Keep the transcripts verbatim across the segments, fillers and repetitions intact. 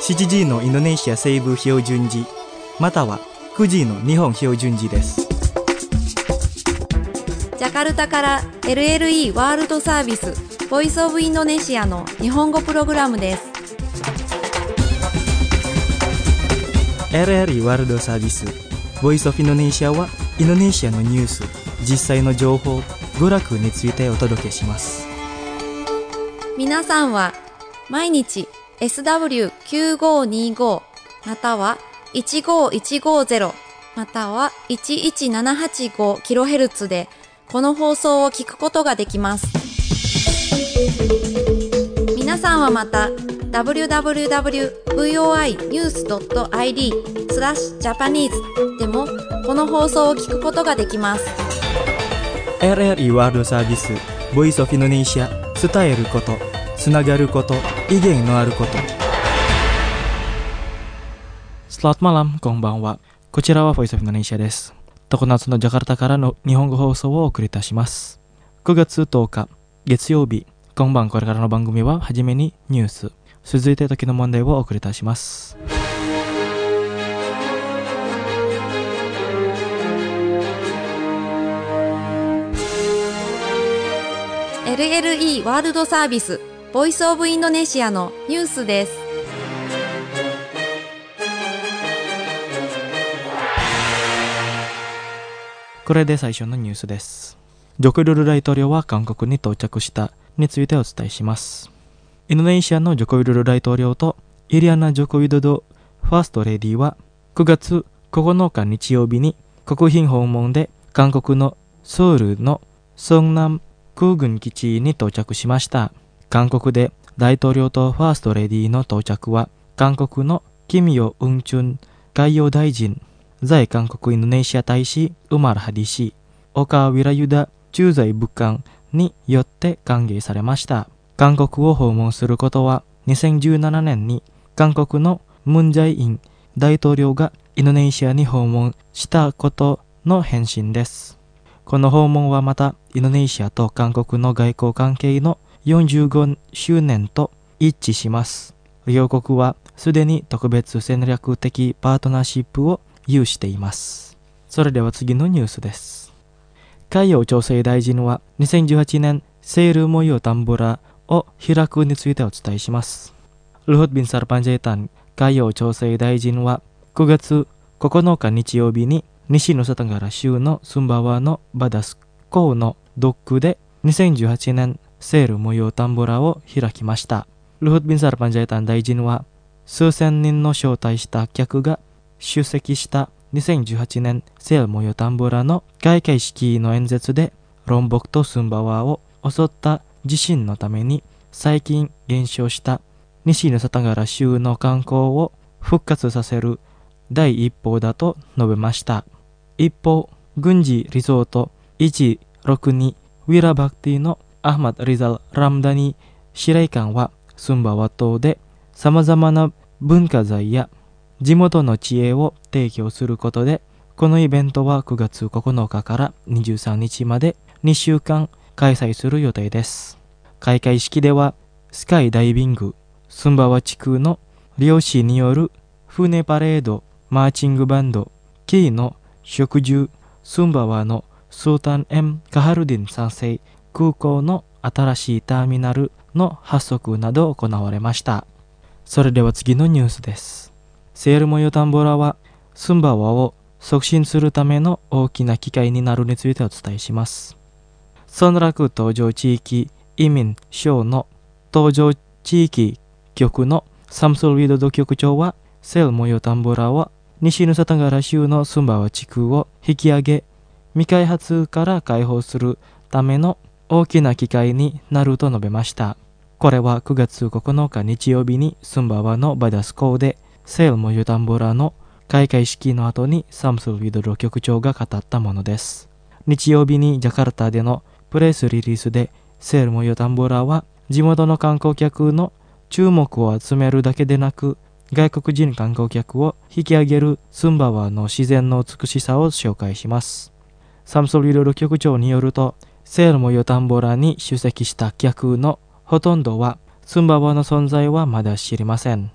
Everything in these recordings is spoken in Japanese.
しちじのインドネシア西部標準時またはくじの日本標準時です。 ジャカルタから エルエルイー ワールドサービスボイスオブインドネシアの日本語プログラムです。 エルエルイー ワールドサービスボイスオブインドネシアはインドネシアのニュース、実際の情報、娯楽についてお届けします。 皆さんは毎日 エスダブリューきゅうごにーご またはいちごいちごゼロまたはいちいちななはちごキロヘルツ でこの放送を聞くことができます。皆さんはまた ダブリューダブリューダブリュードットブイオーアイニュースドットアイディー スラッシュジャパニーズでもこの放送を聞くことができます。 エルエルイー ワールドサービスボイスオブインドネシア、伝えること、つながること、意見のあること。Selamat malam、こんばんは。こちらは Voice of Indonesia です。常夏のジャカルタからの日本語放送をお送りいたします。くがつとおか、月曜日、今晩これからの番組ははじめにニュース、続いて時の問題をお送りいたします。 エルエルイー ワールドサービスボイスオブインドネシアのニュースです。 これで最初のニュースです。ジョコ・ウィドド大統領は韓国に到着したについてお伝えします。インドネシアのジョコ・ウィドド大統領とイリアナ・ジョコ・ウィドドファーストレディはくがつここのか日曜日に国賓訪問で韓国のソウルのソンナム空軍基地に到着しました。韓国で大統領とファーストレディの到着は韓国のキム・ヨ・ウンチュン海洋大臣、在韓国インドネシア大使ウマル・ハディ氏、オカ・ウィラユダ駐在武官によって歓迎されました。韓国を訪問することはにせんじゅうななねんに韓国のムン・ジャイイン大統領がインドネシアに訪問したことの返信です。この訪問はまたインドネシアと韓国の外交関係のよんじゅうごしゅうねんと一致します。両国はすでに特別戦略的パートナーシップを有しています。それでは次のニュースです。海洋調整大臣はにせんじゅうはちねんセール模様タンボラを開くについてお伝えします。ルホット・ビンサル・パンジェータン海洋調整大臣はくがつここのか日曜日に西ヌサタンガラ州のスンバワのバダス港のドックでにせんじゅうはちねんセール模様タンボラを開きました。ルホット・ビンサル・パンジェータン大臣は数千人の招待した客が出席したにせんじゅうはちねんセール模様タンボラの開会式の演説でロンボクとスンバワを襲った地震のために最近減少した西ヌサタンガラ州の観光を復活させる第一歩だと述べました。一方、軍事リゾートいちろくにウィラバクティのアフマド・リザル・ラムダニ司令官はスンバワ島で様々な文化財や地元の知恵を提供することで、このイベントはくがつここのかからにじゅうさんにちまでにしゅうかん開催する予定です。開会式ではスカイダイビング、スンバワ地区の漁師による船パレード、マーチングバンド、キーの植樹、スンバワのスータン・エム・カハルディンさん世空港の新しいターミナルの発足など行われました。それでは次のニュースです。セール模様タンボラはスンバワを促進するための大きな機会になるについてお伝えします。ソンラク登場地域移民省の登場地域局のサムスル・ウィドド局長はセール模様タンボラは西ヌサタンガラ州のスンバワ地区を引き上げ未開発から解放するための大きな機会になると述べました。これはくがつここのか日曜日にスンバワのバダス港でセール模様タンボラの開会式の後にサムスル・ウィドロ局長が語ったものです。日曜日にジャカルタでのプレスリリースでセール模様タンボラは地元の観光客の注目を集めるだけでなく外国人観光客を引き上げるスンバワの自然の美しさを紹介します。サムスル・ウィドロ局長によるとセール模様タンボラに出席した客のほとんどはスンバワの存在はまだ知りません。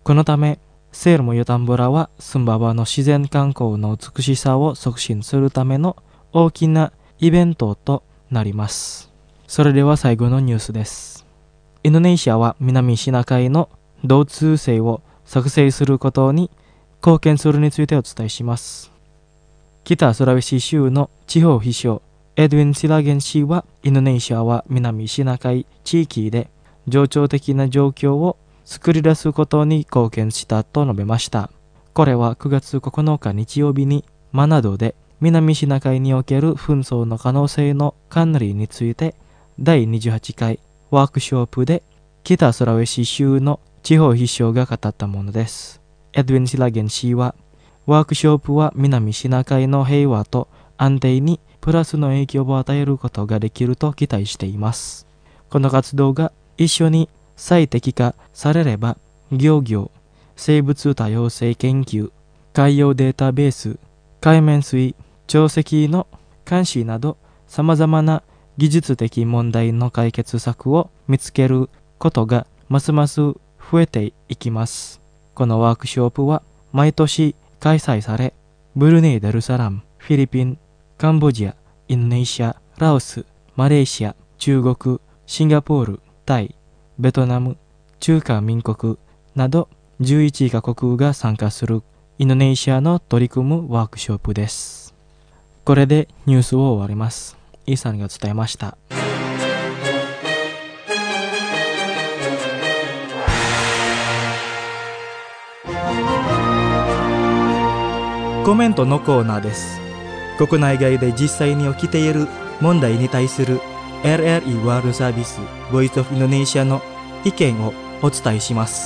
このためセールモヨタンブラはスンババの自然観光の美しさを促進するための大きなイベントとなります。それでは最後のニュースです。インドネシアは南シナ海の同通性を作成することに貢献するについてお伝えします。北スラウェシ州の地方秘書エドウィン・シラゲン氏は、インドネシアは南シナ海地域で冗長的な状況を作り出すことに貢献したと述べました。これはくがつここのか日曜日にマナドで南シナ海における紛争の可能性の管理についてだいにじゅうはちかいワークショップで北スラウェシ州の地方秘書が語ったものです。エドウィン・シラゲン氏は、ワークショップは南シナ海の平和と安定にプラスの影響を与えることができると期待しています。この活動が一緒に最適化されれば、漁業、生物多様性研究、海洋データベース、海面水、潮汐の監視など様々な技術的問題の解決策を見つけることがますます増えていきます。このワークショップは毎年開催され、ブルネイ・ダルサラム、フィリピン、カンボジア、インドネシア、ラオス、マレーシア、中国、シンガポール、タイ、ベトナム、中華民国などじゅういちカ国が参加するインドネシアの取り組むワークショップです。これでニュースを終わります。イーさんが伝えました。コメントのコーナーです。国内外で実際に起きている問題に対する エルエルイー ワールドサービス Voice of Indonesia の意見をお伝えします。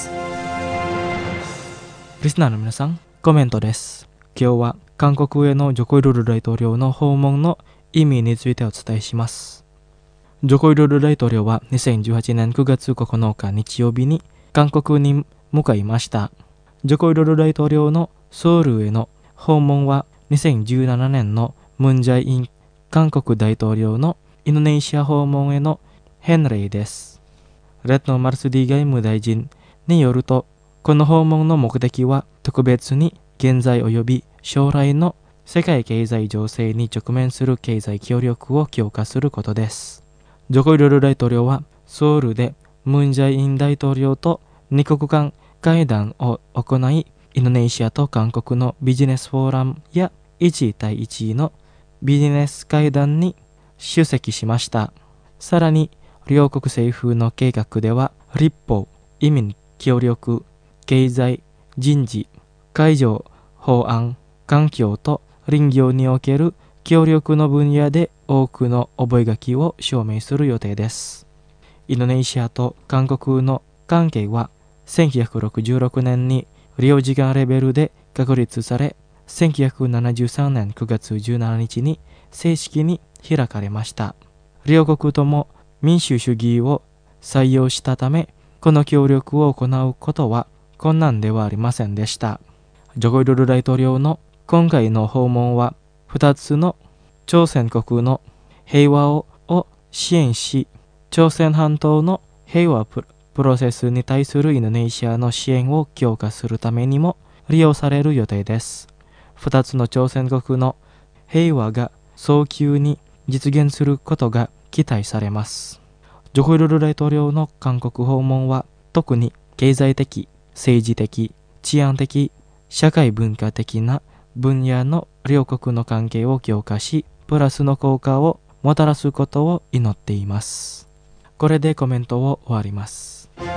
リスナーの皆さん、コメントです。今日は韓国へのジョコウィルル大統領の訪問の意味についてお伝えします。ジョコウィルル大統領はにせんじゅうはちねんくがつここのか日曜日に韓国に向かいました。ジョコウィルル大統領のソウルへの訪問はにせんじゅうななねんのムン・ジャイイン韓国大統領のインドネシア訪問への返礼です。レッド・マルスディ外務大臣によると、この訪問の目的は特別に現在及び将来の世界経済情勢に直面する経済協力を強化することです。ジョコウィルル大統領はソウルでムン・ジャイイン大統領と二国間会談を行い、インドネシアと韓国のビジネスフォーラムやいちたいいちのビジネス会談に出席しました。さらに、両国政府の計画では、立法、移民協力、経済、人事、海上、法案、環境と林業における協力の分野で多くの覚書を証明する予定です。インドネシアと韓国の関係は、せんきゅうひゃくろくじゅうろくねんに領事館レベルで確立され、せんきゅうひゃくななじゅうさんねんくがつじゅうしちにちに正式に開かれました。両国とも民主主義を採用したため、この協力を行うことは困難ではありませんでした。ジョコウィルル大統領の今回の訪問は、ふたつの朝鮮国の平和をを支援し、朝鮮半島の平和プロセスに対するインドネシアの支援を強化するためにも利用される予定です。ふたつの朝鮮国の平和が早急に実現することが期待されます。ジョコウィルル大統領の韓国訪問は特に経済的、政治的、治安的、社会文化的な分野の両国の関係を強化し、プラスの効果をもたらすことを祈っています。これでコメントを終わります。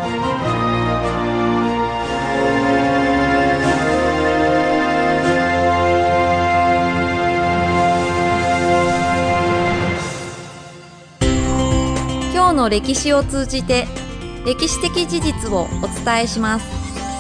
今日の歴史を通じて歴史的事実をお伝えします。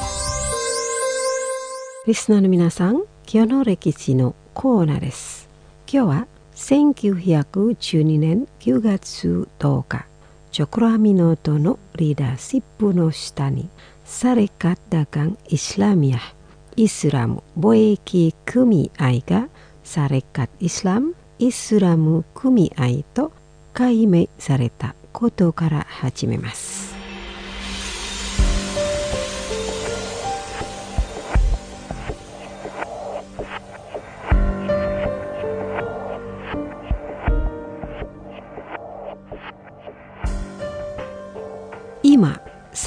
リスナーの皆さん、今日の歴史のコーナーです。今日はせんきゅうひゃくじゅうにねんくがつとおか、ジョコロアミノートのリーダーシップの下にサレカッダガンイスラミアイスラム貿易組合がサレカッイスラムイスラム組合と改名されたことから始めます。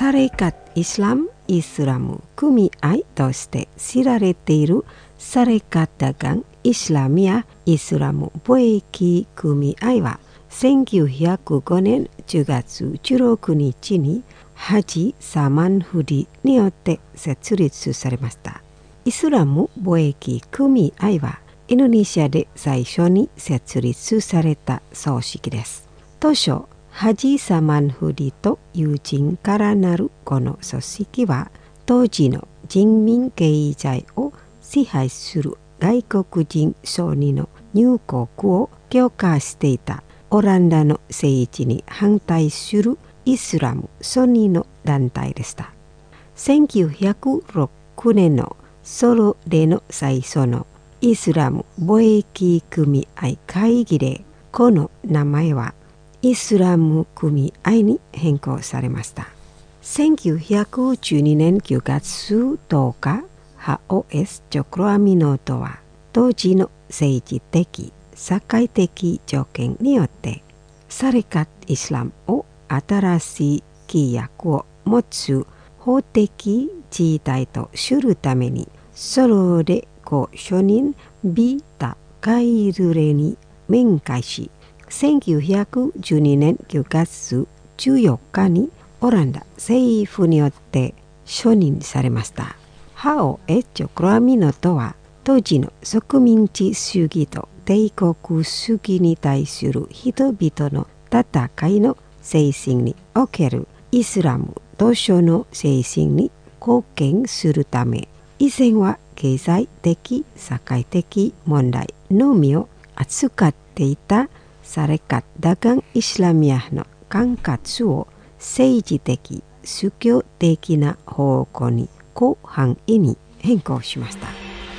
サレカットイスラムイスラム組合として知られているサレカットダガンイスラミアイスラム貿易組合はせんきゅうひゃくごねんじゅうがつじゅうろくにちにハジ・サマンフディによって設立されました。イスラム貿易組合はインドネシアで最初に設立された組織です。当初、ハジ・サマンフディと友人からなるこの組織は、当時の人民経済を支配する外国人商人の入国を強化していたオランダの政治に反対するイスラムソニの団体でした。せんきゅうひゃくろくねんのソロでの最初のイスラム貿易組合会議で、この名前はイスラム組合に変更されました。せんきゅうひゃくじゅうにねんきゅうがつとおか、ハオエス ジョクロアミノとは当時の政治的社会的条件によってサレカットイスラムを新しい規約を持つ法的事態とするためにソロでご承認ビタカイルレに面会し、せんきゅうひゃくじゅうにねんきゅうがつじゅうよっかにオランダ政府によって承認されました。ハオエチョクロアミノとは当時の植民地主義と帝国主義に対する人々の戦いの精神におけるイスラム当初の精神に貢献するため、以前は経済的社会的問題のみを扱っていたサレカットダガンイスラミアの管轄を政治的宗教的な方向に広範囲に変更しました。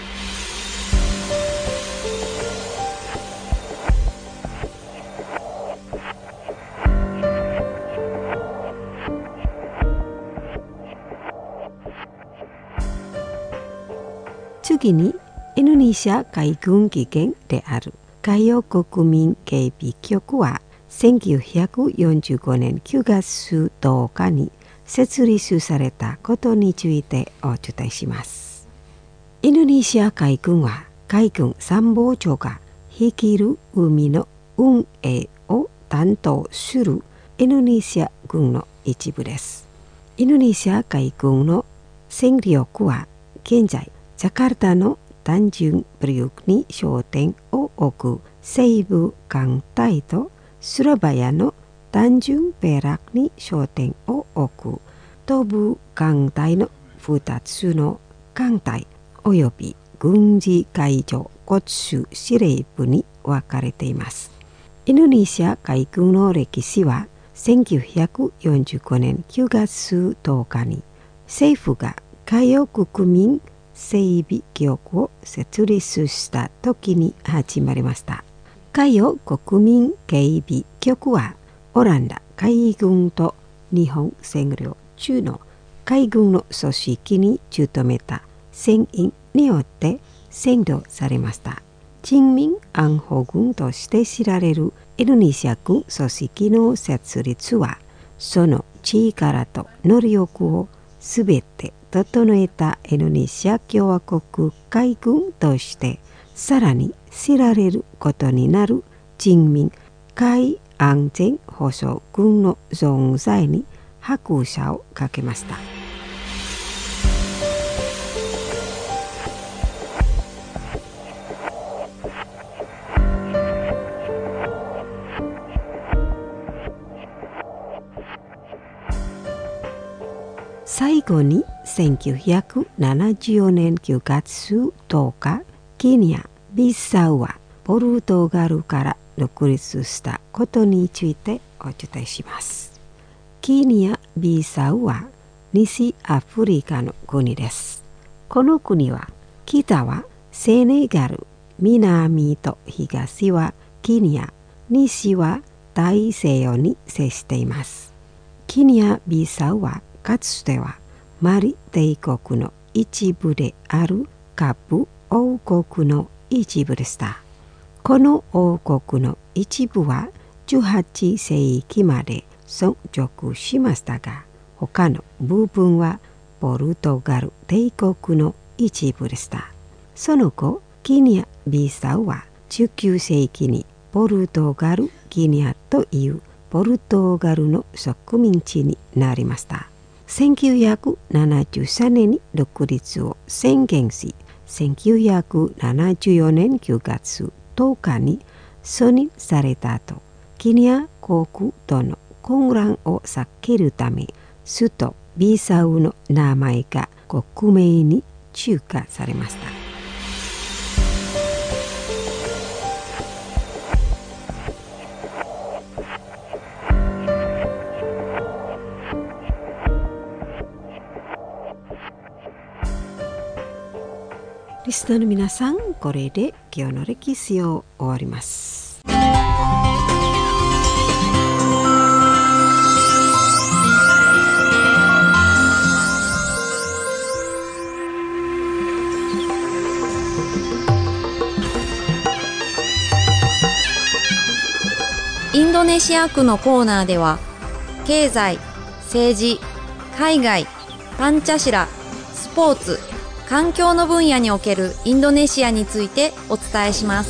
次にインドネシア海軍機関である海洋国民警備局はせんきゅうひゃくよんじゅうごねんきゅうがつとおかに設立されたことについてお伝えします。インドネシア海軍は海軍参謀長が率いる海の運営を担当するインドネシア軍の一部です。インドネシア海軍の戦力は現在ジャカルタのタンジュンプリウクに焦点を置く西部艦隊とスラバヤのタンジュンペラクに焦点を置く東部艦隊のふたつの艦隊および軍事海上骨主司令部に分かれています。インドネシア海軍の歴史はせんきゅうひゃくよんじゅうごねんきゅうがつとおかに政府が海洋国民整備局を設立した時に始まりました。海洋国民警備局はオランダ海軍と日本占領中の海軍の組織に努めた船員によって占領されました。人民安保軍として知られるインドネシア軍組織の設立はその力と能力をすべて整えたインドネシア共和国海軍としてさらに知られることになる人民海安全保障軍の存在に拍車をかけました。最後にせんきゅうひゃくななじゅうよねんきゅうがつとおか、ケニア・ビサウはポルトガルから独立したことについてお伝えします。ケニア・ビサウは西アフリカの国です。この国は北はセネガル、南と東はケニア、西は大西洋に接しています。ケニア・ビサウはかつてはマリ帝国の一部であるカブ王国の一部でした。この王国の一部はじゅうはっせいきまで存続しましたが、 他の部分はポルトガル帝国の一部でした。その後、ギニア・ビサウはじゅうきゅう世紀にポルトガル・ギニアというポルトガルの植民地になりました。せんきゅうひゃくななじゅうさんねんに独立を宣言し、せんきゅうひゃくななじゅうよねんくがつとおかに承認された後、ギニア国との混乱を避けるため、首都ビサウの名前が国名に中華されました。リスナーの皆さん、これで今日の歴史を終わります。 インドネシア区のコーナーでは、経済、政治、海外、パンチャシラ、スポーツ、環境の分野におけるインドネシアについてお伝えします。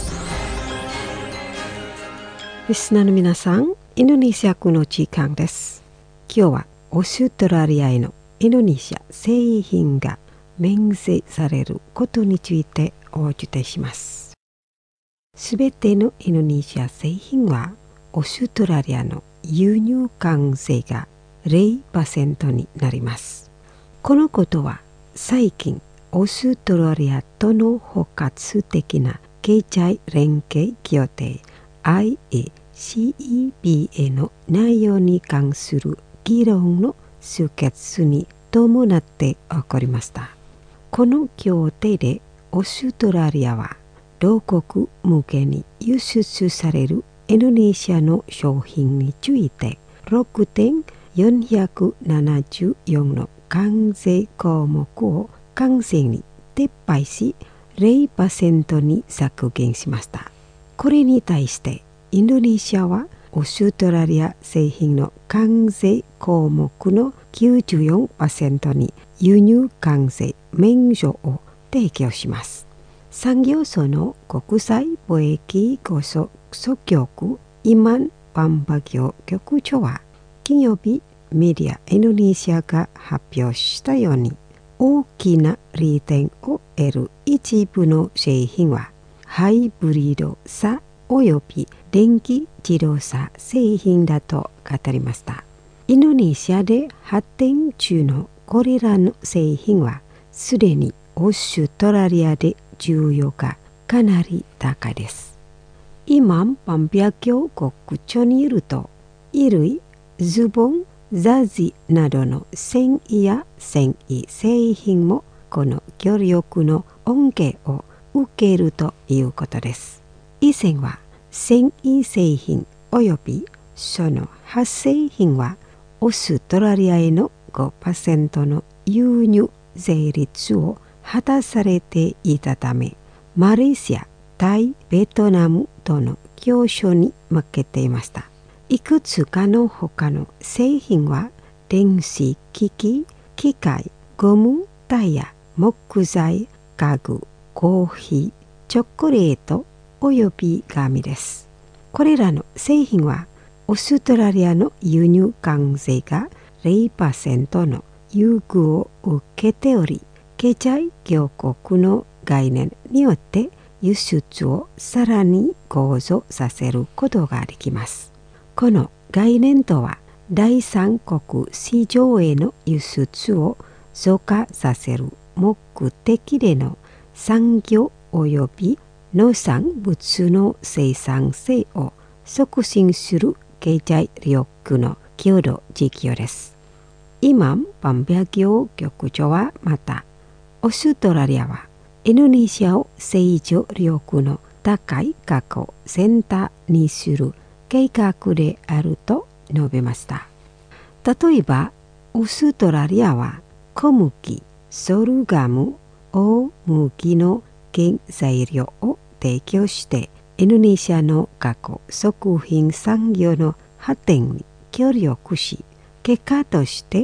リスナーの皆さん、インドネシア区の時間です。今日はオーストラリアへのインドネシア製品が免税されることについてお伝えします。すべてのインドネシア製品はオーストラリアの輸入関税が ゼロパーセント になります。このことは最近オーストラリアとの包括的な経済連携協定 アイエーシーイーピーエー の内容に関する議論の終結に伴って起こりました。この協定でオーストラリアは同国向けに輸出されるインドネシアの商品について ろくてんよんななよん の関税項目を完全に撤廃し ゼロパーセント に削減しました。これに対してインドネシアはオーストラリア製品の関税項目の きゅうじゅうよんパーセント に輸入関税免除を提供します。産業省の国際貿易交渉総局イマン・バンバギョ局長は金曜日メディアインドネシアが発表したように、大きな利点を得る一部の製品はハイブリッド車および電気自動車製品だと語りました。インドネシアで発展中のこれらの製品はすでにオーストラリアで需要がかなり高いです。イマン・パンビャキョ国長によると、衣類、ズボン、ザジなどの繊維や繊維製品もこの協力の恩恵を受けるということです。以前は繊維製品およびその派生品はオーストラリアへの ごパーセント の輸入税率を果たされていたため、マレーシア、タイ、ベトナムとの競争に負けていました。いくつかの他の製品は電子機器、機械、ゴム、タイヤ、木材、家具、コーヒー、チョコレートおよび紙です。これらの製品はオーストラリアの輸入関税が ゼロパーセント の優遇を受けており、経済強国の概念によって輸出をさらに向上させることができます。この概念とは、第三国市場への輸出を増加させる目的での産業及び農産物の生産性を促進する経済力の共同事業です。イマン・パンビャギョ局長はまた、オーストラリアはインドネシアを成長力の高い過去センターにする計画であると述べました。例えば、オーストラリアは小麦、ソルガム、大麦の原材料を提供してインドネシアの加工食品産業の発展に協力し、結果として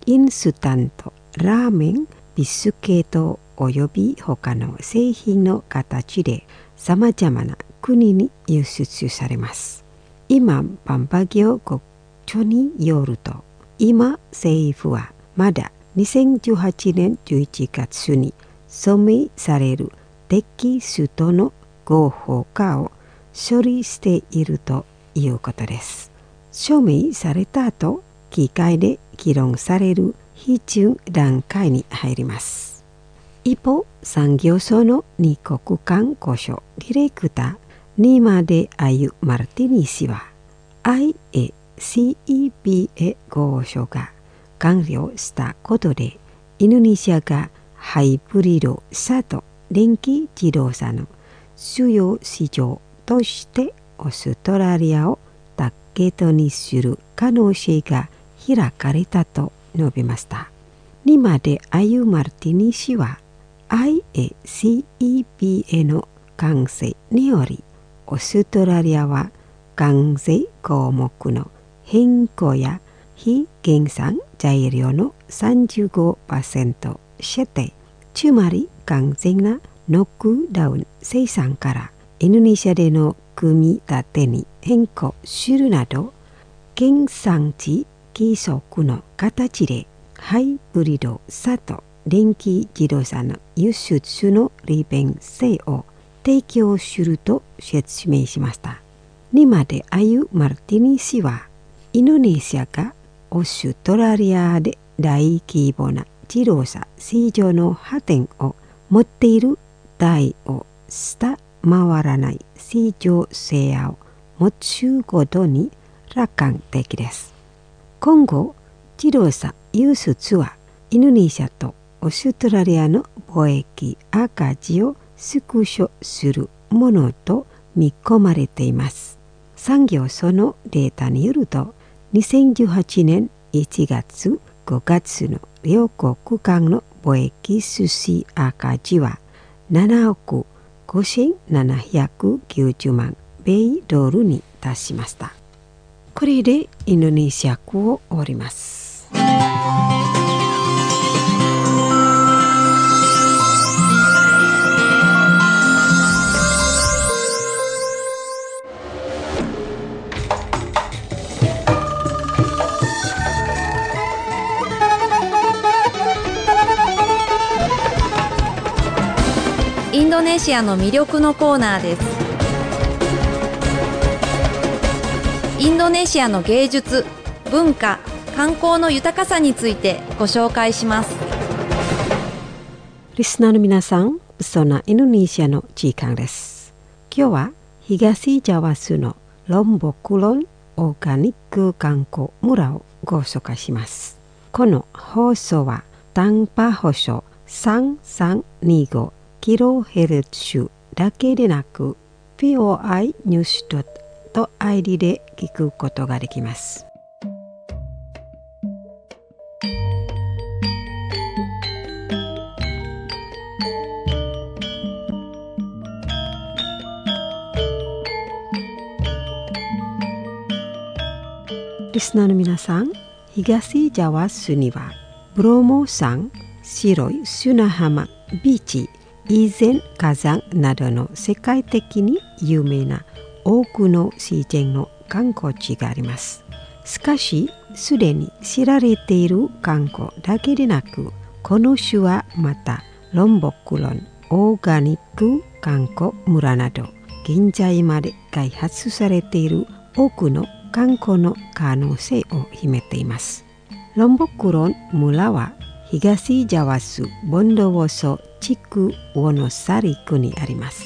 インスタント、ラーメン、ビスケットおよび他の製品の形で様々な国に輸出されます。今、万博業国庁によると、今政府はまだにせんじゅうはちねんじゅういちがつに署名されるテキストの合法化を処理しているということです。署名された後、議会で議論される批准段階に入ります。一方、産業省の二国間交渉ディレクター、ニマデ・アユ・マルティニ氏は アイエーシーイーピーエー 交渉が完了したことで、インドネシアがハイブリッド車と電気自動車の主要市場としてオーストラリアをターゲットにする可能性が開かれたと述べました。ニマデ・アユ・マルティニ氏は アイエーシーイーピーエー の完成により、オーストラリアは関税項目の変更や非原産材料の さんじゅうごパーセント 指定、つまり完全なノックダウン生産からインドネシアでの組み立てに変更するなど、原産地規則の形でハイブリッド車と電気自動車の輸出の利便性を提供すると説明しました。ニマデ・アユ・マルティニ氏は、インドネシアがオーストラリアで大規模な自動車市場の発展を持っている台を下回らない市場シェアを持つことに楽観的です。今後、自動車輸出はインドネシアとオーストラリアの貿易赤字を縮小するものと見込まれています。産業省のデータによると、にせんじゅうはちねんいちがつごがつの両国間の貿易収支赤字はななおくごせんななひゃくきゅうじゅうまん米ドルに達しました。これでインドネシア語を終わります。 インドネシアの魅力のコーナーです。インドネシアの芸術、文化、観光の豊かさについてご紹介します。 リスナーの皆さん、そんなインドネシアの時間です。今日は東ジャワ州のロンボクロンオーガニック観光村をご紹介します。この放送は短波放送さんさんにごキロヘルツだけでなく ピーオーアイ ニュース アイディー で聞くことができます。リスナーの皆さん、東ジャワ州にはブロモ山、白い砂浜、ビーチ、以前火山などの世界的に有名な多くの自然の観光地があります。しかし、すでに知られている観光だけでなく、この州はまたロンボクロンオーガニック観光村など、現在まで開発されている多くの観光の可能性を秘めています。ロンボクロン村は東ジャワ州ボンドウォソ地区ウォノサリ区にあります。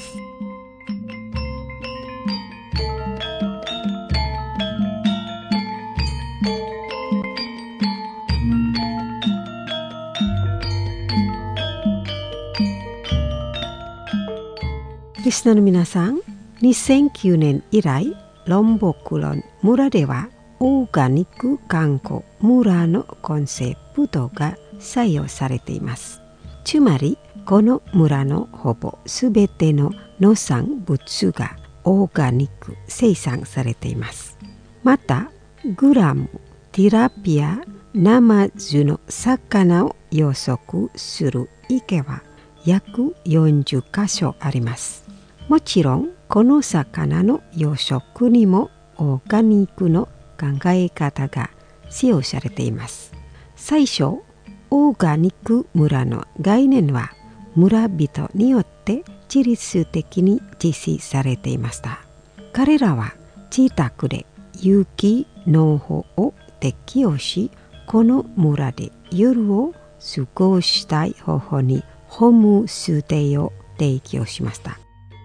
リスナーの皆さん、にせんきゅうねん以来、ロンボクロン村ではオーガニック観光村のコンセプトが採用されています。つまり、この村のほぼすべての農産物がオーガニック生産されています。また、グラム、ティラピア、 ナマズの魚を養殖する池は約よんじゅっかしょあります。もちろんこの魚の養殖にもオーガニックの考え方が使用されています。最初、オーガニック村の概念は村人によって自律的に実施されていました。彼らは自宅で有機農法を適用し、この村で夜を過ごしたい方法にホームステイを提供しました。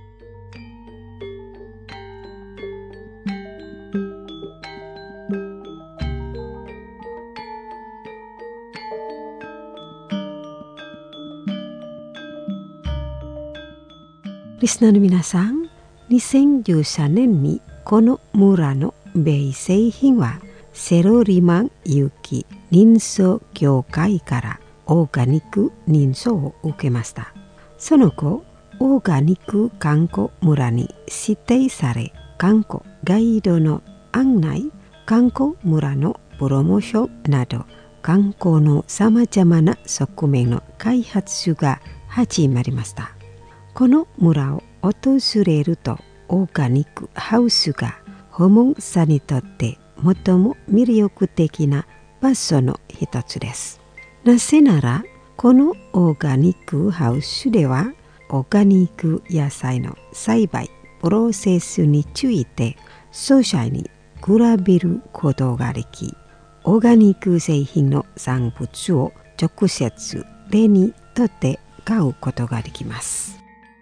リスナーの皆さん、にせんじゅうさんねんにこの村の米製品はセロリマン有機認証協会からオーガニック認証を受けました。その後、オーガニック観光村に指定され、観光ガイドの案内、観光村のプロモーションなど、観光のさまざまな側面の開発が始まりました。この村を訪れると、オーガニックハウスが訪問者にとって最も魅力的な場所の一つです。なぜなら、このオーガニックハウスでは、オーガニック野菜の栽培プロセスについて詳細に比べることができ、オーガニック製品の産物を直接手に取って買うことができます。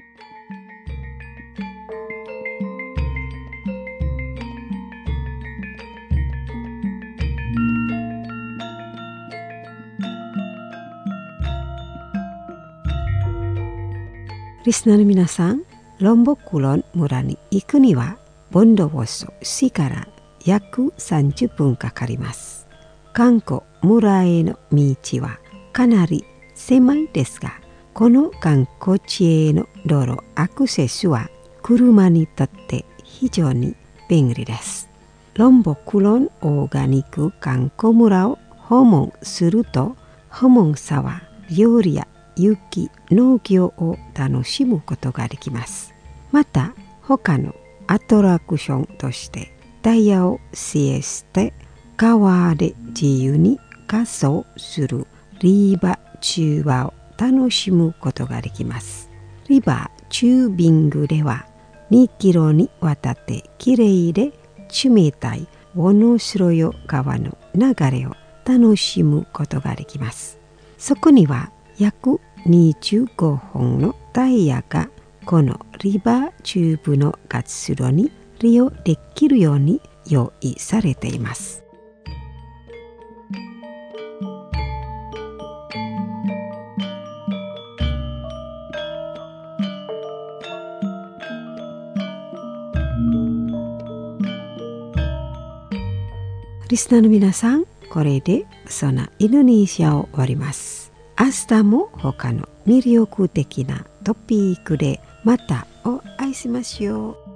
リスナーの皆さん、ロンボクロン村に行くには、ボンドボソ市から約さんじゅっぷんかかります。観光村への道はかなり狭いですが、この観光地への道路アクセスは車にとって非常に便利です。ロンボクロンオーガニック観光村を訪問すると、訪問者は料理や有機農業を楽しむことができます。また他のアトラクションとしてタイヤをシエステ、川で自由に仮装するリバーチューバーを楽しむことができます。リバーチュービングではにキロにわたってきれいで冷たいオノシロヨ川の流れを楽しむことができます。そこには約にじゅうごほんのタイヤがこのリバーチューブの活路に利用できるように用意されています。リスナーの皆さん、これでそのインドネシアを終わります。明日も他の魅力的なトピックでまたお会いしましょう。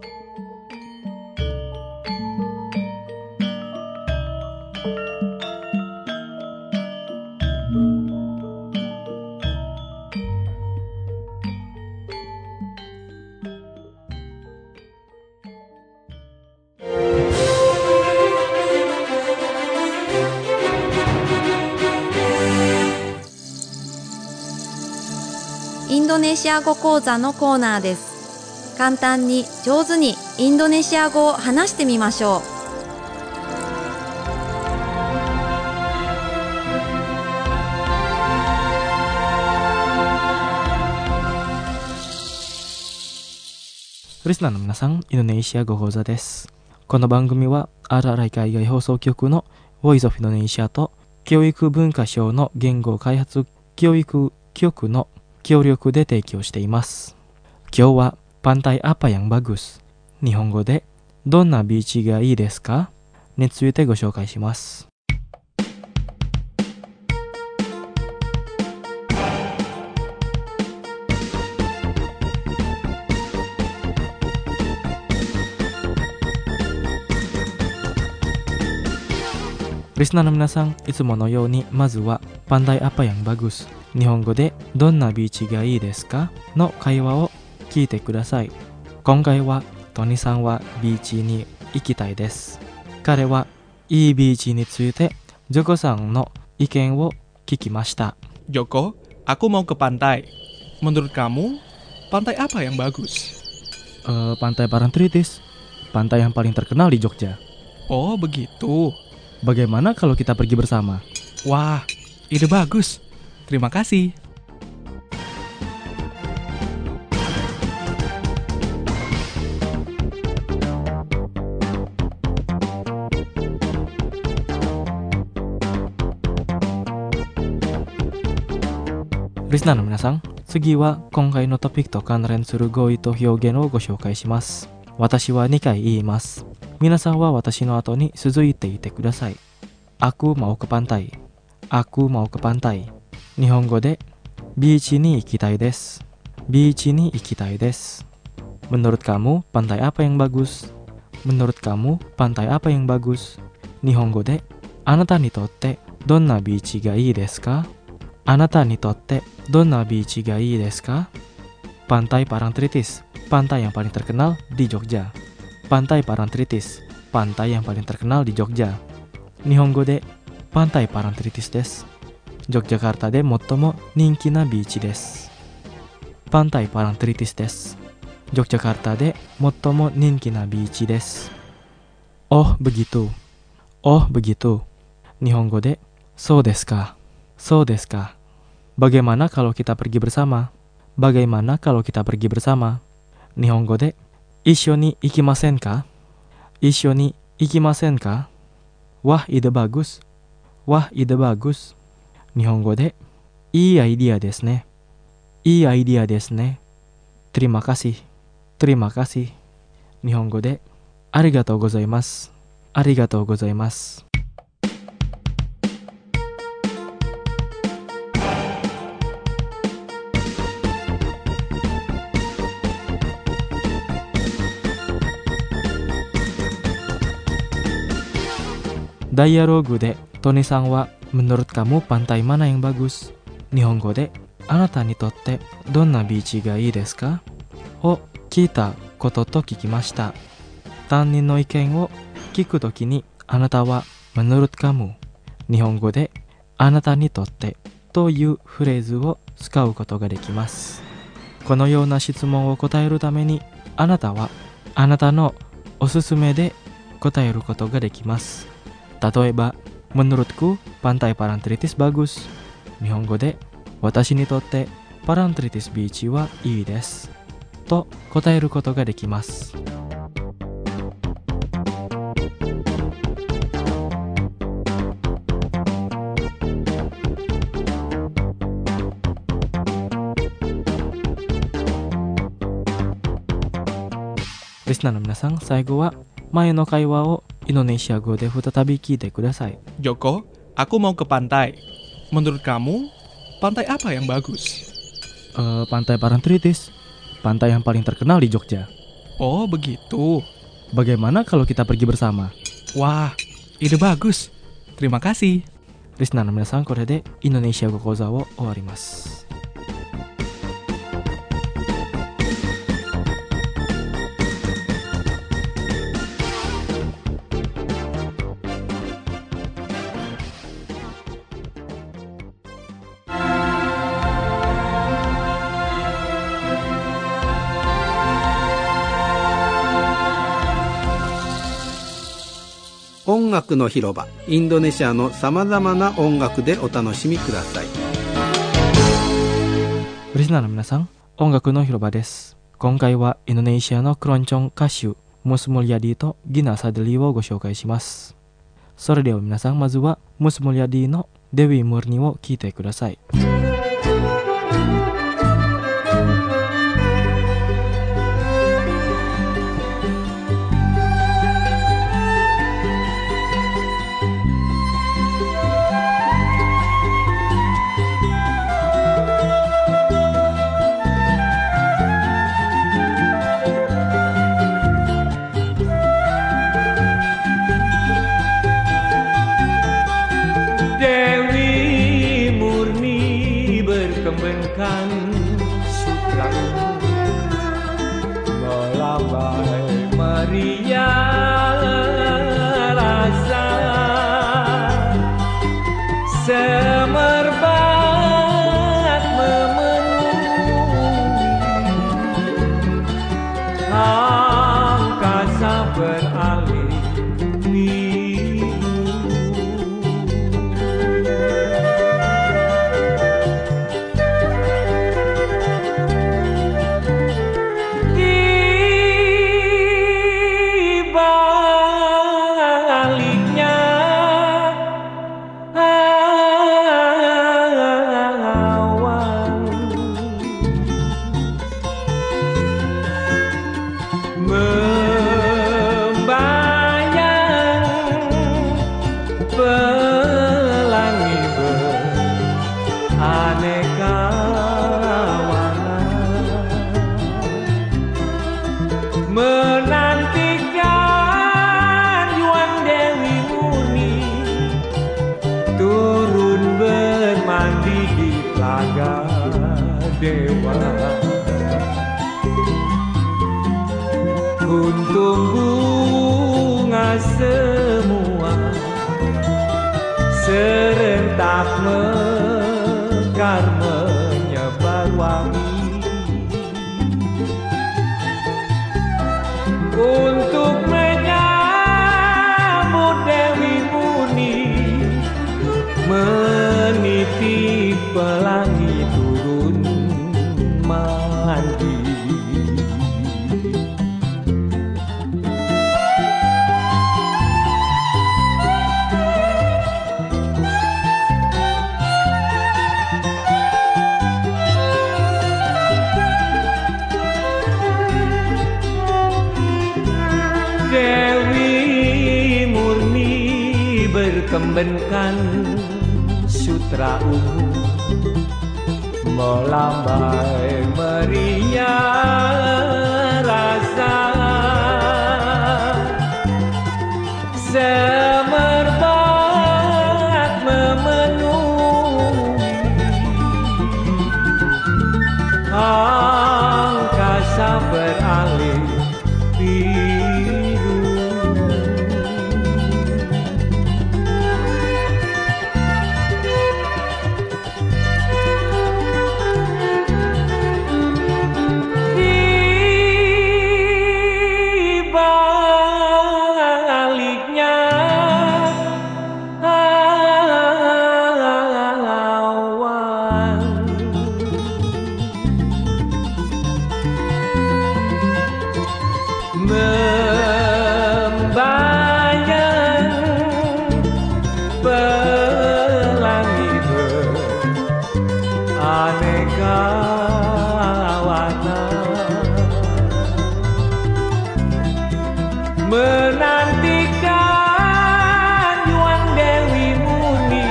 インドネシア語講座のコーナーです。簡単に上手にインドネシア語を話してみましょう。 リスナーの皆さん、インドネシア語講座です。この番組はアラライ海外放送局のボイスオフインドネシアと教育文化省の言語開発教育局の協力で提供しています。今日はPantai apa yang bagus? 日本語でどんなビーチがいいですかについてご紹介します。 リスナーの皆さん、いつものようにまずはpantai apa yang bagus、日本語でどんなビーチがいいですかの会話を聞いてください。今回はトニさんはビーチに行きたいです。彼はいいビーチについてジョコさんの意見を聞きました。 Joko, aku mau ke pantai. Menurut kamu, pantai apa yang bagus? Uh, Pantai Parangtritis, pantai yang paling terkenal di Jogja. Oh, begitu. Bagaimana kalau kita pergi bersama? Wah, ide bagus. Terima kasih. Listenerの皆さん、次は今回のトピックと関連する語彙と表現をご紹介します。私はにかい言います。皆さんは私の後に続いていてください。Aku mau ke pantai. Aku mau ke pantai. 日本語でビーチに行きたいです。ビーチに行きたいです。Menurut kamu pantai apa yang bagus? Menurut kamu pantai apa yang bagus? 日本語であなたにとってどんなビーチがいいですか？あなたにとってどんなビーチがいいですか？ Pantai Parangtritis, pantai yang paling terkenal di Jogja. Pantai Parangtritis, pantai yang paling terkenal di Jogja. 日本語でパンタイパラントリティスです。ジョグジャカルタで最も人気なビーチです。パンタイパラントリティスです。ジョグジャカルタで最も人気なビーチです。Oh begitu. Oh begitu. 日本語でそうですか。そうですか。Bagaimana kalau kita pergi bersama? Bagaimana kalau kita pergi bersama? 日本語で一緒に行きませんか？一緒に行きませんか？ Wah ide bagus. Wah ide bagus. 日本語でいいアイディアですね。いいアイディアですね。Terima kasih. Terima kasih. 日本語でありがとうございます。ありがとうございます。ダイアログでトニさんはMenurut kamu pantai mana yang bagus? 日本語であなたにとってどんなビーチがいいですか？を聞いたことと聞きました。担任の意見を聞くときにあなたはMenurut kamu、日本語であなたにとってというフレーズを使うことができます。このような質問を答えるためにあなたはあなたのおすすめで答えることができます。例えばMenurutku pantai Parangtritis bagus。日本語で私にとってパラントリティスビーチはいいですと答えることができます。リスナーの皆さん、最後は前の会話をインドネシア語で再び聞いてください。 Joko, aku mau ke pantai. Menurut kamu, pantai apa yang bagus? Uh, pantai Parangtritis, pantai yang paling terkenal di Jogja. Oh, begitu. Bagaimana kalau kita pergi bersama? Wah, ide bagus. Terima kasih. リスナーの皆さん、これでインドネシア語講座を終わります。 音楽の広場、インドネシアのさまざまな音楽でお楽しみください。 リスナーの皆さん、音楽の広場です。今回はインドネシアのクロンチョン歌手Mus Mulyadiとギナ・サデリをご紹介します。それでは皆さん、まずはMus Mulyadiのデウィ・ムーニを聴いてください。 meriah rasa semerbak memenuhi angkasa beralih biru. Di baliknya awan membayang pelangi beraneka warna, menantikan Yuan Dewi Murni turun bermandi di telaga dewa. Kuntum bunga semua serentak mekar menyebar wangi untuk menyambut Dewi Murni meniti pelangi turun mandi. Dewi Murni berkembenkan sutra ungu, melambai meriah rasa semerbak memenuhi angkasa beralih biru. Di baliknya awan membayang pelangi beraneka warna, menantikan Yuan Dewi Murni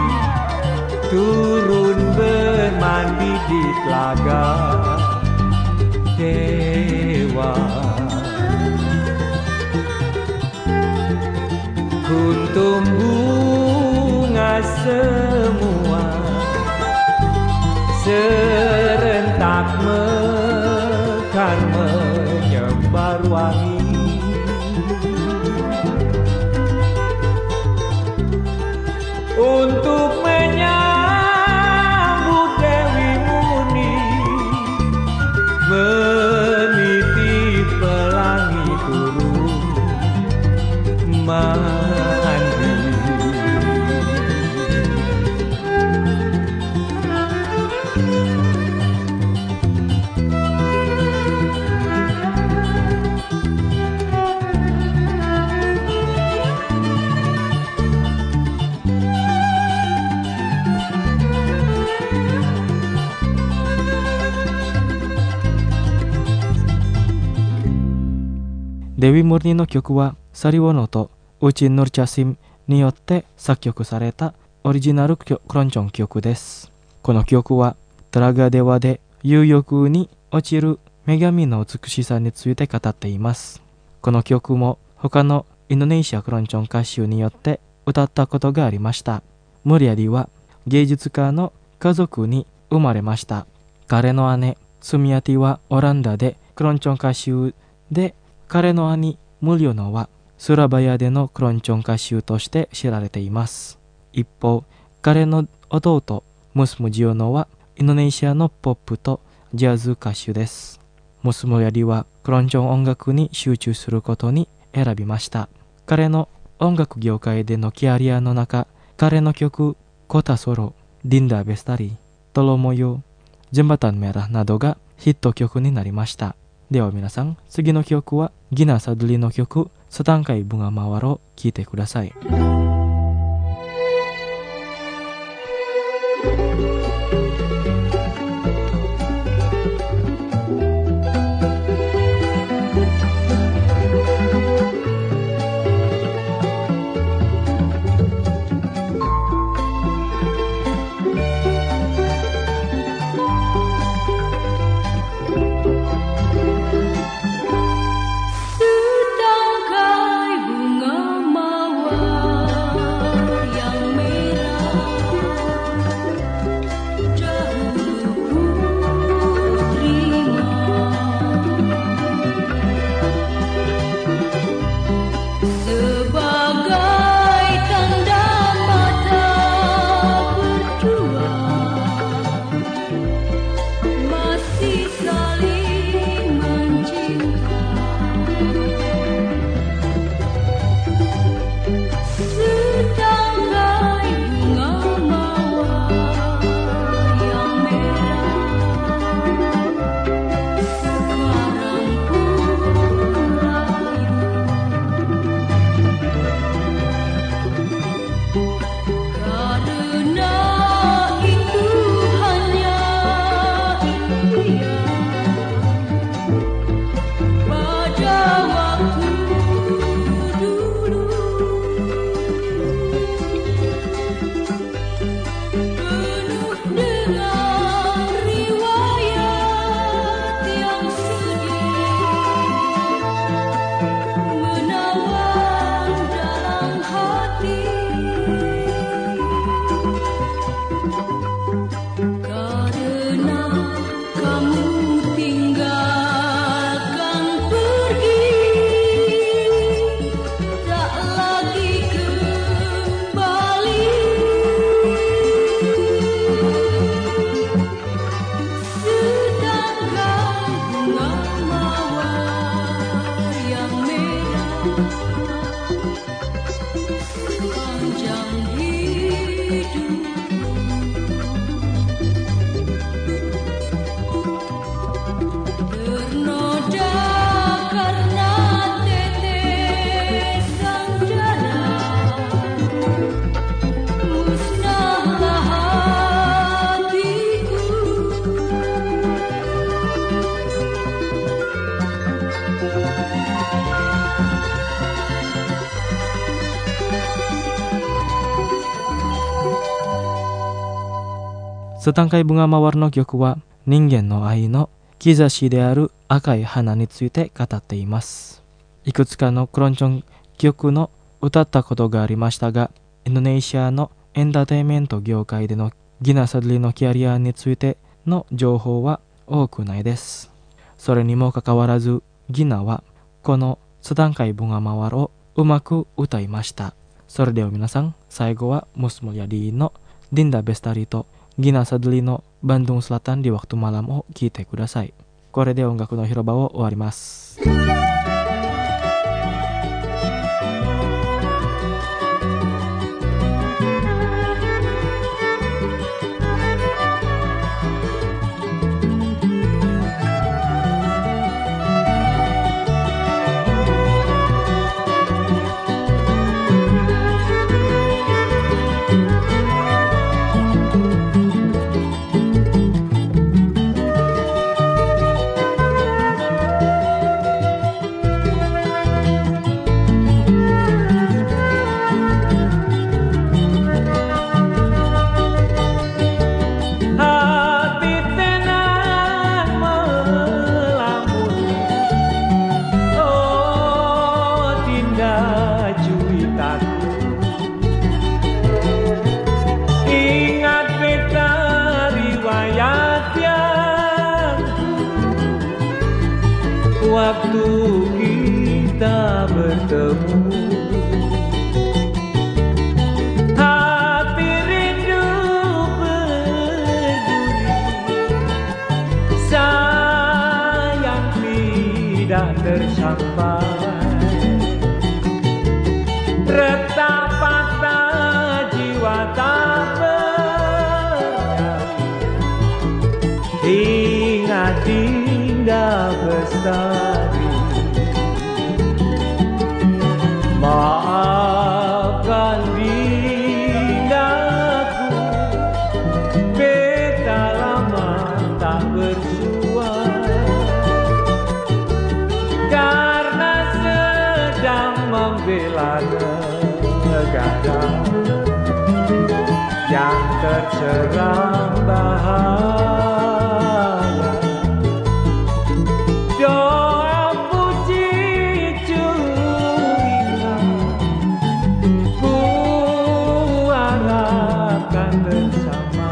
turun bermandi di telaga dewa. Kuntum bunga semua serentak mekar menyebar wangi untuk menyambut Dewi Murni meniti pelangi turun mandi. Dewi Murniの曲はサリウォノとウチン・ノルチャシムによって作曲されたオリジナルクロンチョン曲です。この曲はトラガデワで有欲に落ちる女神の美しさについて語っています。この曲も他のインドネシアクロンチョン歌手によって歌ったことがありました。ムリアリは芸術家の家族に生まれました。彼の姉スミヤティはオランダでクロンチョン歌手で彼の兄ムリョノはスラバヤでのクロンチョン歌手として知られています。一方、彼の弟ムスムジオノはインドネシアのポップとジャズ歌手です。ムスムヤリはクロンチョン音楽に集中することに選びました。彼の音楽業界でのキャリアの中、彼の曲コタソロ、ディンダベスタリ、トロモヨ、ジェンバタンメラなどがヒット曲になりました。では皆さん、次の曲はギナ・サドリの曲Setangkai Bunga Mawarを聴いてください。Setangkai Bunga Mawarの曲は人間の愛の兆しである赤い花について語っています。いくつかのクロンチョン曲の歌ったことがありましたが、インドネシアのエンターテインメント業界でのギナ・サドリのキャリアについての情報は多くないです。それにもかかわらず、ギナはこのSetangkai Bunga Mawarをうまく歌いました。それでは皆さん、最後はMus MulyadiのDinda Bestariとギナ・サドリのBandung Selatan di Waktu Malamを聴いてください。これで音楽の広場を終わります。 Waktu bertemu. Hati rindu berduri, sayang tidak tersampai. Retak patah jiwa tak berdaya, ingat Dinda Bestari. Maafkan Dindaku, beta lama tak bersua, karena sedang membela negara yang terserang bahaya. Doa puji curiga ku harapkan bersama.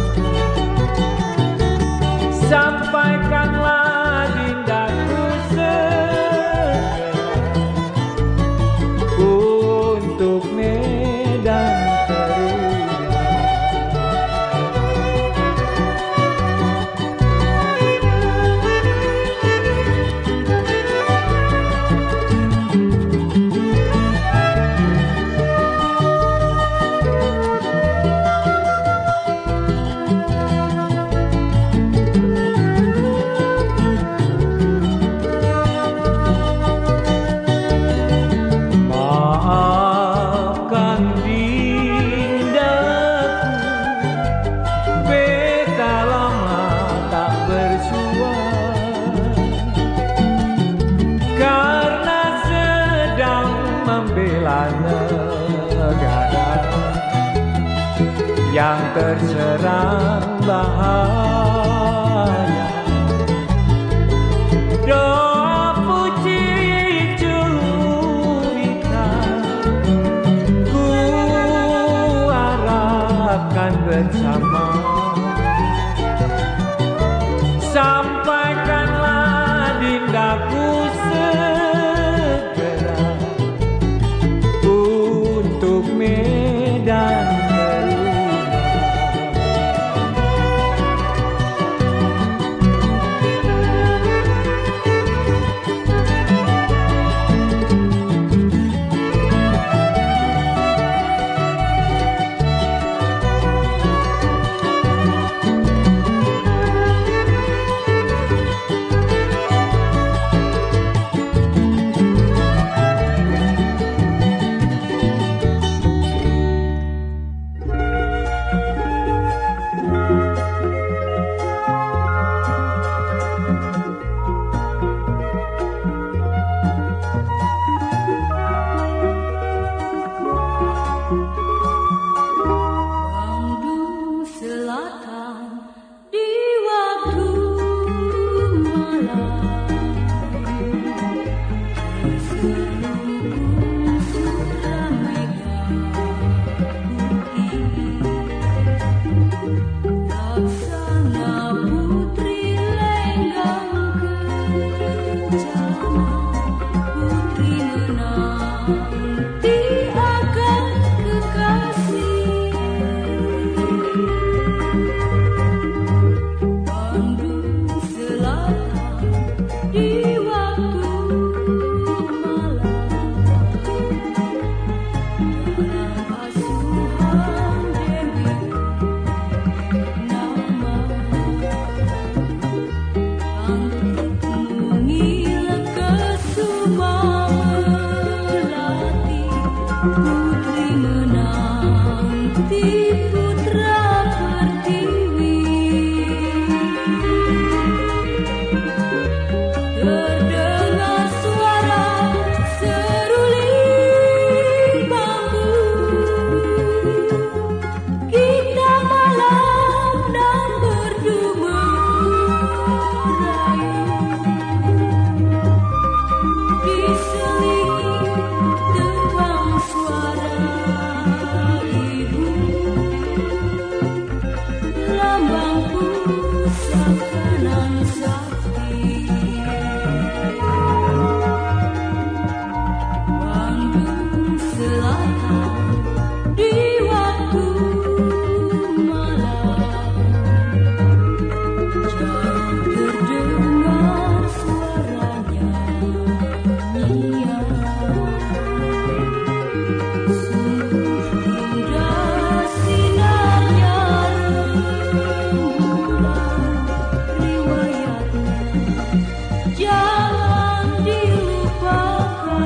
Sampaikanlah Dindaku segera untuk Medan Teruna. Maafkan Dindaku, beta lama tak bersua, karena sedang membela negara yang terserang bahaya. Doa puji curiga ku harapkan bersama. Sampaikanlah Dindaku segera untuk Medan Teruna. Bandung Selatan di waktu malam, terselubung sutra mega putih, laksana putri lenggang kencana, putri menanti akan kekasih. Bandung Selatan di waktu malam, dalam asuhan Dewi nama, cantikmu ngilang kesuma melati, putri menanti putra pertiwi. Terdengar suara seruling bambu, kita malam dan berdua merayu, diselingi terbang suara ibu, lambang pusaka nan sakti. jangan dilupakan.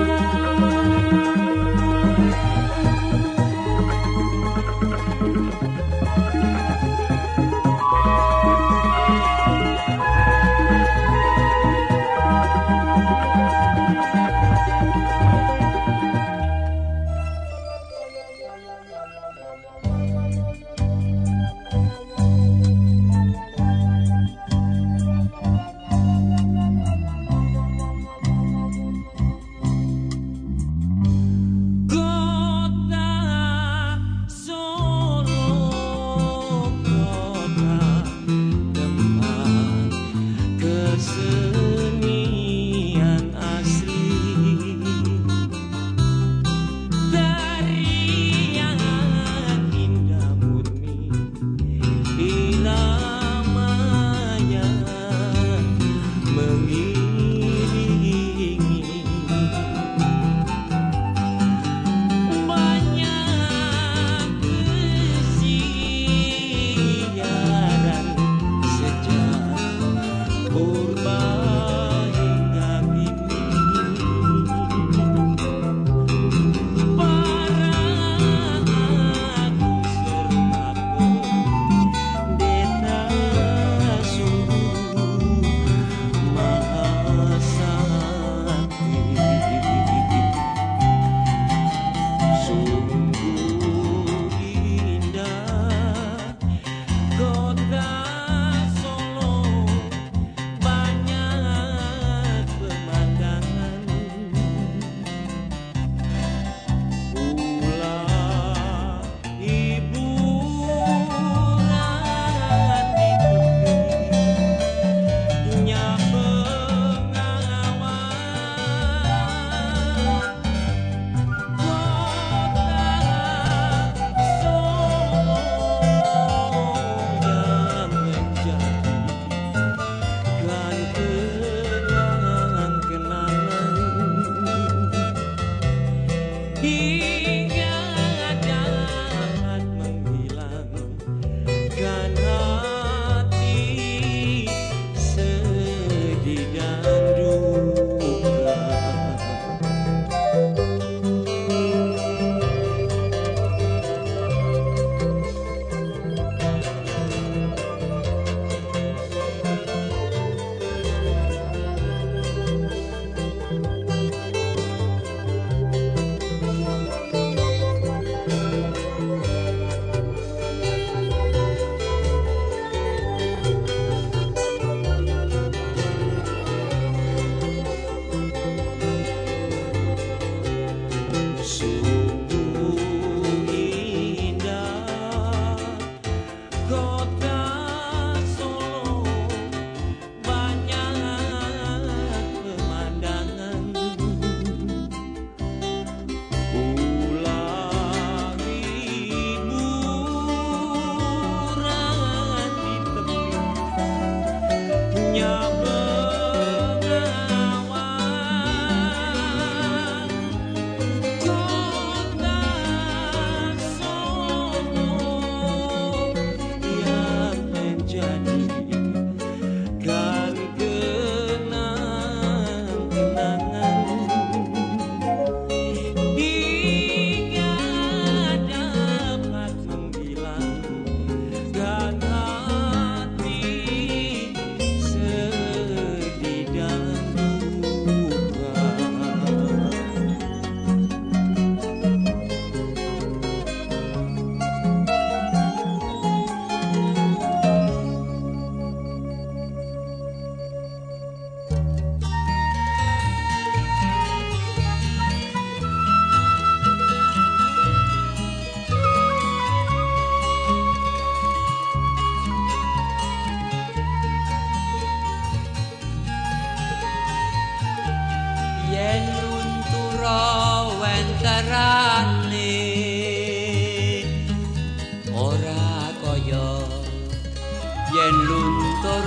yen luntur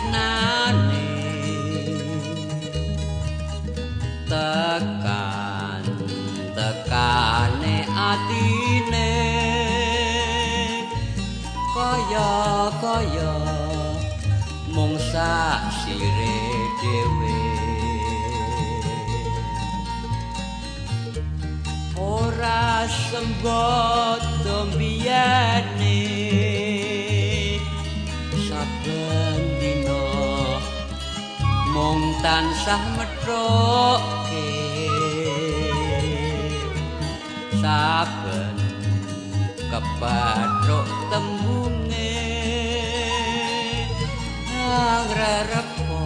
tresnane tekan tekane atine kaya kaya mung sak sire dhewe sembot tombiyane saben dina mung tansah metroke saben kepatruk tembunge angrerepo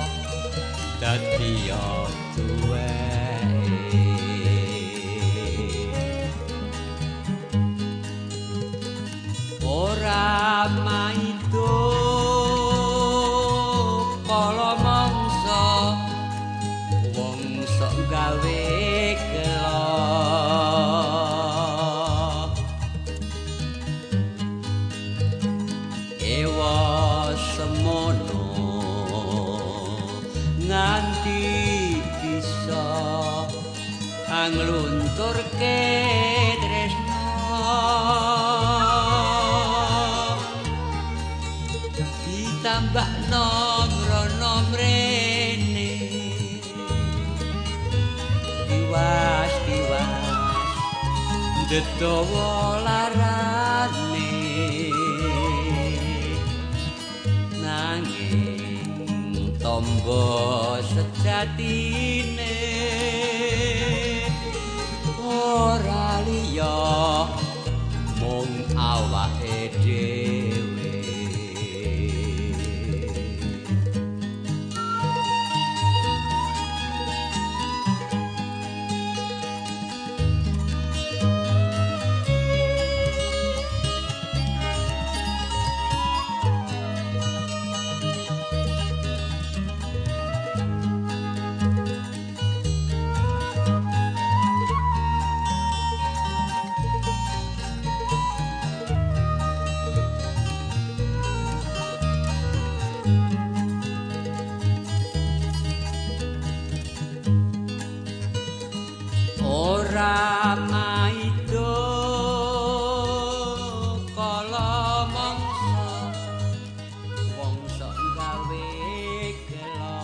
dadi tuwe ora maido kala mangsa wong sok gawe gelo ewa semono nganti bisa anglunturke tresno ditambah nomrono mrene diwas-diwas detawa larane nanging tombo sejatine ora liya mung awake dhewe. Ora maido kala mangsa wong sok gawe gelo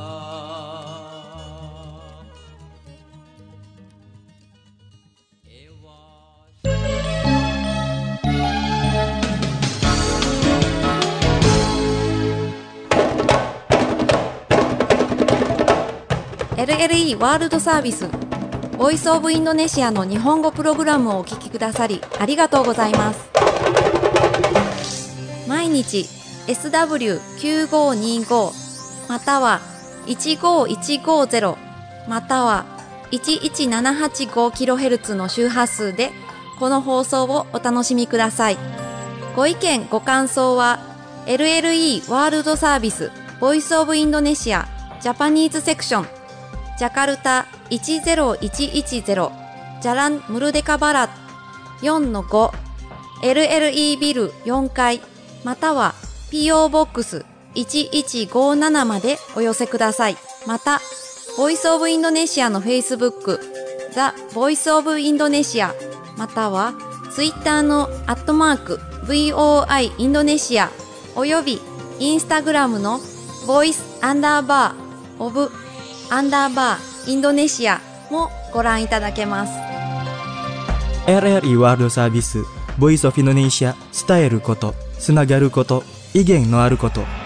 エルエルイー ワールドサービスボイスオブインドネシアの日本語プログラムをお聞きくださりありがとうございます。毎日 エスダブリューきゅうごにご またはいちごいちごゼロまたはいちいちななはちごキロヘルツ の周波数でこの放送をお楽しみください。ご意見ご感想は エルエルイー ワールドサービスボイスオブインドネシアジャパニーズセクションジャカルタいちゼロいちいちゼロジャランムルデカバラ よんのご エルエルイー ビルよんかいまたは ピーオー ボックスいちいちごななまでお寄せください。また、ボイスオブインドネシアの Facebook、ザ・ボイスオブインドネシア、または Twitter のアットマーク ブイオーアイ インドネシアおよび Instagram のボイスアンダーバーオブアンダーバーインドネシアもご覧いただけます。 エルエルイー ワールドサービスボイスオブインドネシア伝えること、つながること、意見のあること。